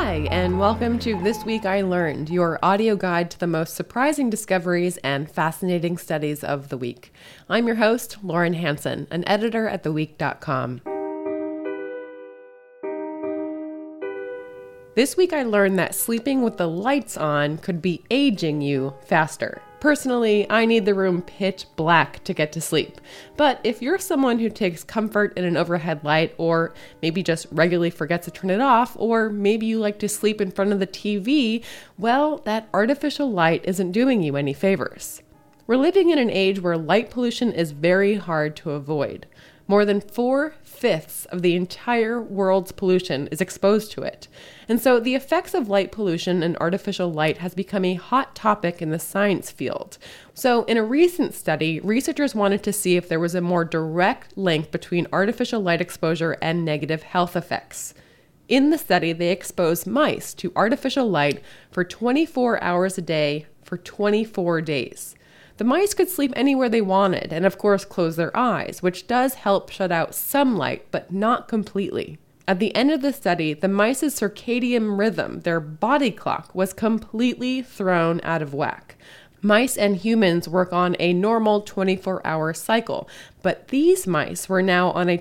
Hi, and welcome to This Week I Learned, your audio guide to the most surprising discoveries and fascinating studies of the week. I'm your host, Lauren Hansen, an editor at theweek.com. This week I learned that sleeping with the lights on could be aging you faster. Personally, I need the room pitch black to get to sleep. But if you're someone who takes comfort in an overhead light, or maybe just regularly forgets to turn it off, or maybe you like to sleep in front of the TV, well, that artificial light isn't doing you any favors. We're living in an age where light pollution is very hard to avoid. More than 4/5 of the entire world's pollution is exposed to it. And so the effects of light pollution and artificial light has become a hot topic in the science field. So in a recent study, researchers wanted to see if there was a more direct link between artificial light exposure and negative health effects. In the study, they exposed mice to artificial light for 24 hours a day for 24 days. The mice could sleep anywhere they wanted and, of course, close their eyes, which does help shut out some light, but not completely. At the end of the study, the mice's circadian rhythm, their body clock, was completely thrown out of whack. Mice and humans work on a normal 24-hour cycle, but these mice were now on a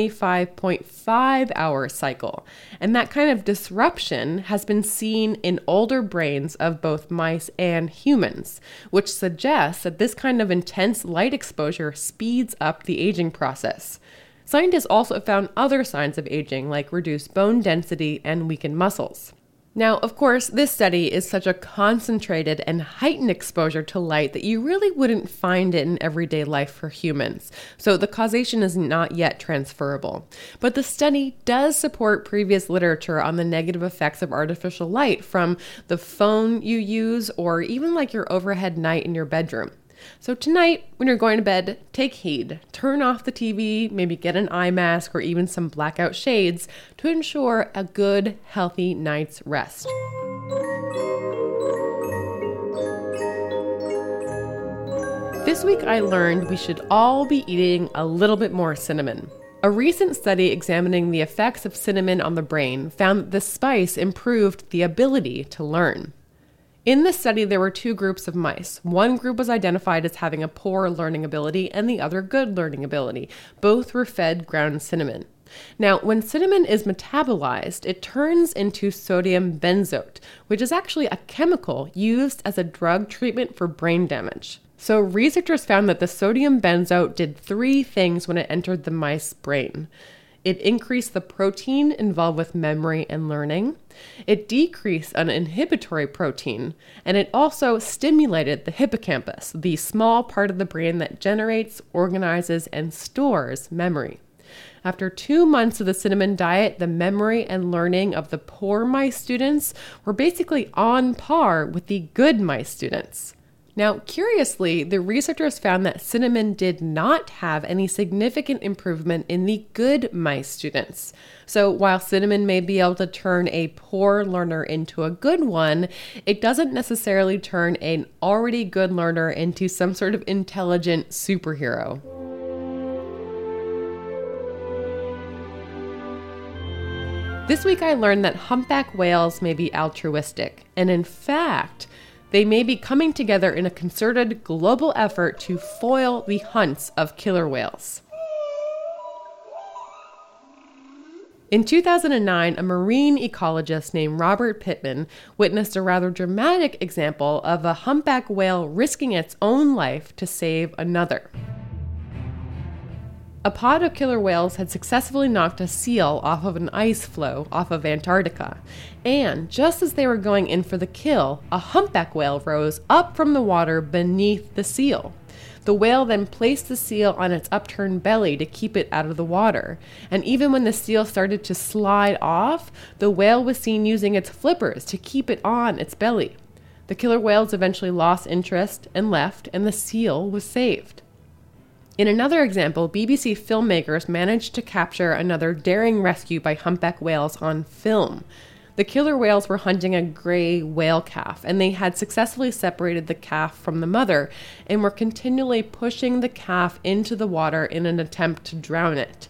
25.5-hour cycle. And that kind of disruption has been seen in older brains of both mice and humans, which suggests that this kind of intense light exposure speeds up the aging process. Scientists also found other signs of aging, like reduced bone density and weakened muscles. Now, of course, this study is such a concentrated and heightened exposure to light that you really wouldn't find it in everyday life for humans. So the causation is not yet transferable. But the study does support previous literature on the negative effects of artificial light from the phone you use or even like your overhead light in your bedroom. So tonight, when you're going to bed, take heed. Turn off the TV, maybe get an eye mask or even some blackout shades to ensure a good, healthy night's rest. This week I learned we should all be eating a little bit more cinnamon. A recent study examining the effects of cinnamon on the brain found that the spice improved the ability to learn. In this study, there were two groups of mice. One group was identified as having a poor learning ability and the other good learning ability. Both were fed ground cinnamon. Now, when cinnamon is metabolized, it turns into sodium benzoate, which is actually a chemical used as a drug treatment for brain damage. So researchers found that the sodium benzoate did three things when it entered the mice's brain. It increased the protein involved with memory and learning. It decreased an inhibitory protein, and it also stimulated the hippocampus, the small part of the brain that generates, organizes, and stores memory. After 2 months of the cinnamon diet, the memory and learning of the poor mice students were basically on par with the good mice students. Now, curiously, the researchers found that cinnamon did not have any significant improvement in the good mice students. So while cinnamon may be able to turn a poor learner into a good one, it doesn't necessarily turn an already good learner into some sort of intelligent superhero. This week I learned that humpback whales may be altruistic, and in fact, they may be coming together in a concerted global effort to foil the hunts of killer whales. In 2009, a marine ecologist named Robert Pittman witnessed a rather dramatic example of a humpback whale risking its own life to save another. A pod of killer whales had successfully knocked a seal off of an ice floe off of Antarctica. And just as they were going in for the kill, a humpback whale rose up from the water beneath the seal. The whale then placed the seal on its upturned belly to keep it out of the water. And even when the seal started to slide off, the whale was seen using its flippers to keep it on its belly. The killer whales eventually lost interest and left, and the seal was saved. In another example, BBC filmmakers managed to capture another daring rescue by humpback whales on film. The killer whales were hunting a gray whale calf, and they had successfully separated the calf from the mother and were continually pushing the calf into the water in an attempt to drown it.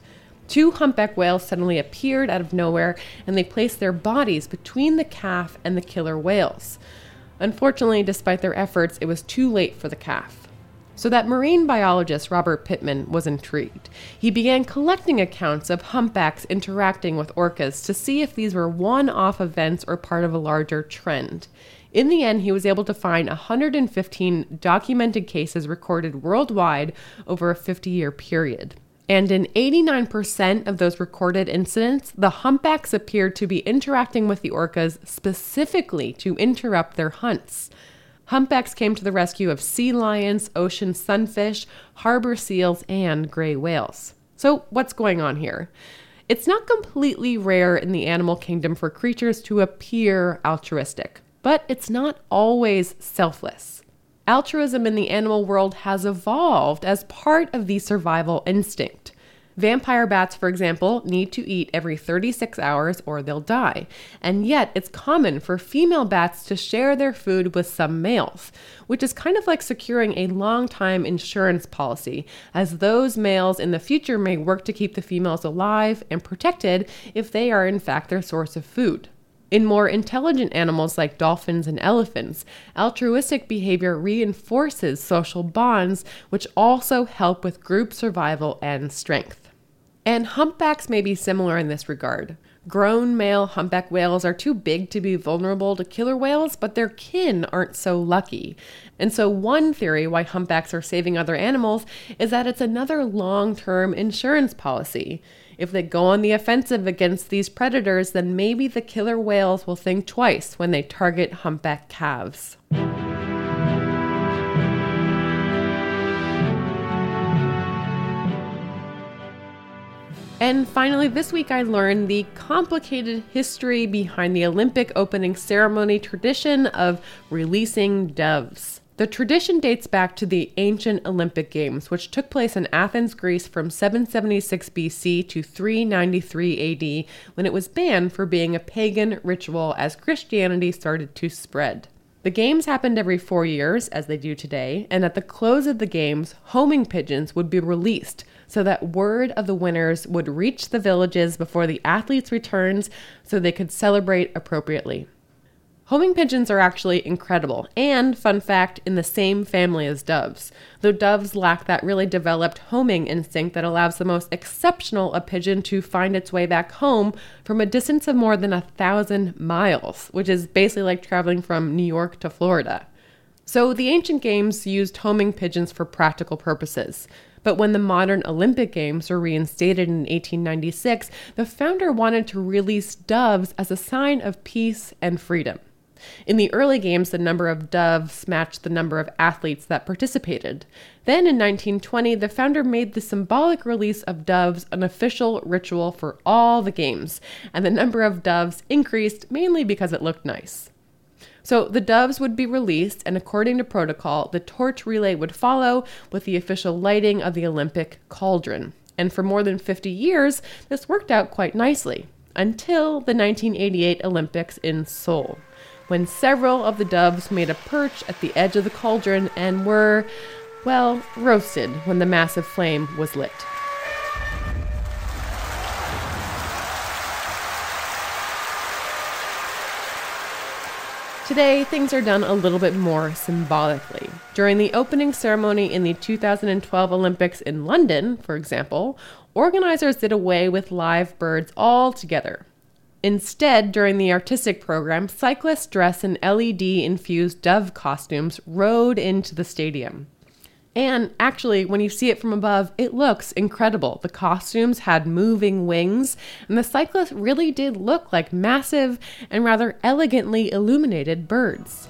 2 humpback whales suddenly appeared out of nowhere, and they placed their bodies between the calf and the killer whales. Unfortunately, despite their efforts, it was too late for the calf. So that marine biologist Robert Pittman was intrigued. He began collecting accounts of humpbacks interacting with orcas to see if these were one-off events or part of a larger trend. In the end, he was able to find 115 documented cases recorded worldwide over a 50-year period. And in 89% of those recorded incidents, the humpbacks appeared to be interacting with the orcas specifically to interrupt their hunts. Humpbacks came to the rescue of sea lions, ocean sunfish, harbor seals, and gray whales. So what's going on here? It's not completely rare in the animal kingdom for creatures to appear altruistic, but it's not always selfless. Altruism in the animal world has evolved as part of the survival instinct. Vampire bats, for example, need to eat every 36 hours or they'll die. And yet it's common for female bats to share their food with some males, which is kind of like securing a long-time insurance policy, as those males in the future may work to keep the females alive and protected if they are in fact their source of food. In more intelligent animals like dolphins and elephants, altruistic behavior reinforces social bonds, which also help with group survival and strength. And humpbacks may be similar in this regard. Grown male humpback whales are too big to be vulnerable to killer whales, but their kin aren't so lucky. And so one theory why humpbacks are saving other animals is that it's another long-term insurance policy. If they go on the offensive against these predators, then maybe the killer whales will think twice when they target humpback calves. And finally, this week I learned the complicated history behind the Olympic opening ceremony tradition of releasing doves. The tradition dates back to the ancient Olympic Games, which took place in Athens, Greece from 776 BC to 393 AD, when it was banned for being a pagan ritual as Christianity started to spread. The games happened every 4 years, as they do today, and at the close of the games, homing pigeons would be released so that word of the winners would reach the villages before the athletes' returns so they could celebrate appropriately. Homing pigeons are actually incredible, and, fun fact, in the same family as doves, though doves lack that really developed homing instinct that allows the most exceptional a pigeon to find its way back home from a distance of more than 1,000 miles, which is basically like traveling from New York to Florida. So the ancient games used homing pigeons for practical purposes. But when the modern Olympic Games were reinstated in 1896, the founder wanted to release doves as a sign of peace and freedom. In the early games, the number of doves matched the number of athletes that participated. Then in 1920, the founder made the symbolic release of doves an official ritual for all the games, and the number of doves increased mainly because it looked nice. So the doves would be released, and according to protocol, the torch relay would follow with the official lighting of the Olympic cauldron. And for more than 50 years, this worked out quite nicely, until the 1988 Olympics in Seoul, when several of the doves made a perch at the edge of the cauldron and were, well, roasted when the massive flame was lit. Today, things are done a little bit more symbolically. During the opening ceremony in the 2012 Olympics in London, for example, organizers did away with live birds altogether. Instead, during the artistic program, cyclists dressed in LED-infused dove costumes rode into the stadium. And actually, when you see it from above, it looks incredible. The costumes had moving wings, and the cyclists really did look like massive and rather elegantly illuminated birds.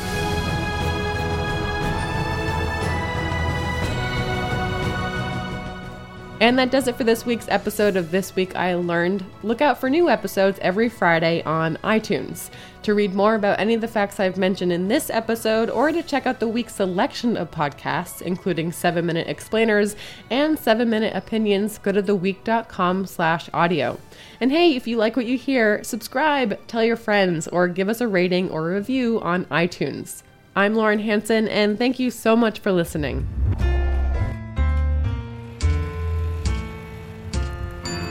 And that does it for this week's episode of This Week I Learned. Look out for new episodes every Friday on iTunes. To read more about any of the facts I've mentioned in this episode, or to check out the week's selection of podcasts, including 7-Minute Explainers and 7-Minute Opinions, go to theweek.com/audio. And hey, if you like what you hear, subscribe, tell your friends, or give us a rating or a review on iTunes. I'm Lauren Hanson, and thank you so much for listening.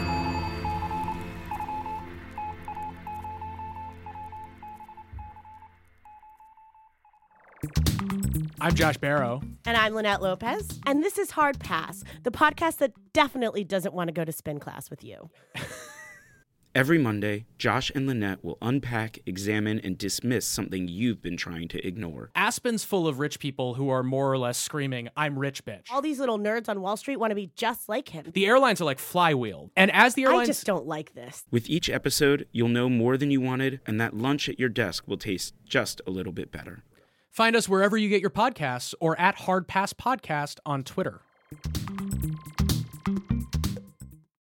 I'm Josh Barrow. And I'm Lynette Lopez. And this is Hard Pass, the podcast that definitely doesn't want to go to spin class with you. Every Monday, Josh and Lynette will unpack, examine, and dismiss something you've been trying to ignore. Aspen's full of rich people who are more or less screaming, "I'm rich, bitch." All these little nerds on Wall Street want to be just like him. The airlines are like flywheel. And as the airlines... I just don't like this. With each episode, you'll know more than you wanted, and that lunch at your desk will taste just a little bit better. Find us wherever you get your podcasts or at Hard Pass Podcast on Twitter.